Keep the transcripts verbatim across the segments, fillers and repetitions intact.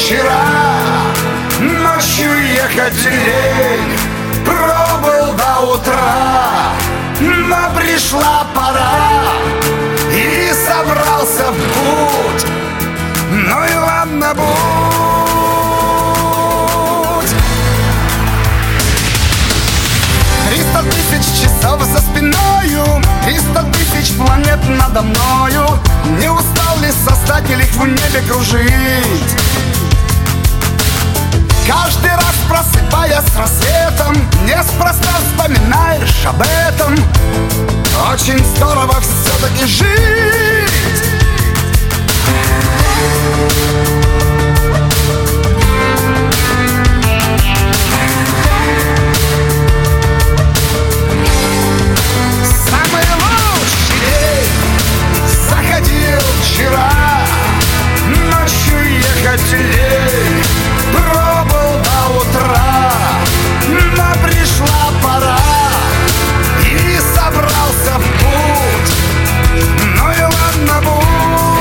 вчера, ночью ехать лень, пробыл до утра, но пришла пора, и собрался в путь. Ну и ладно, будь. Триста тысяч часов за спиною, триста тысяч планет надо мною. Не устал ли Создатель их в небе кружить? Каждый раз, просыпаясь с рассветом, неспроста вспоминаешь об этом. Очень здорово все-таки жить. Самый лучший день заходил вчера, ночью ехать лень, пробыл до утра, но пришла пора, и собрался в путь. Ну и ладно, будь.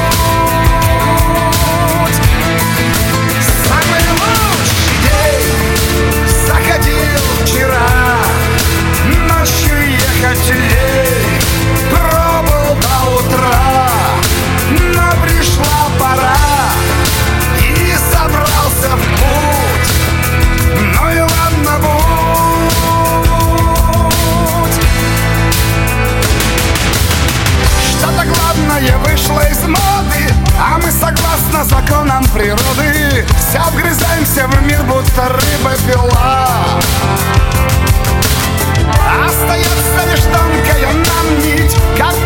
Самый лучший день заходил вчера, ночью ехать лень, пробыл до утра, но пришла пора, и собрался в путь. Ну и ладно, будь. Что-то главное вышло из моды, а мы согласно законам природы все вгрызаемся в мир, будто рыба-пила. Остается лишь тонкая нам нить, как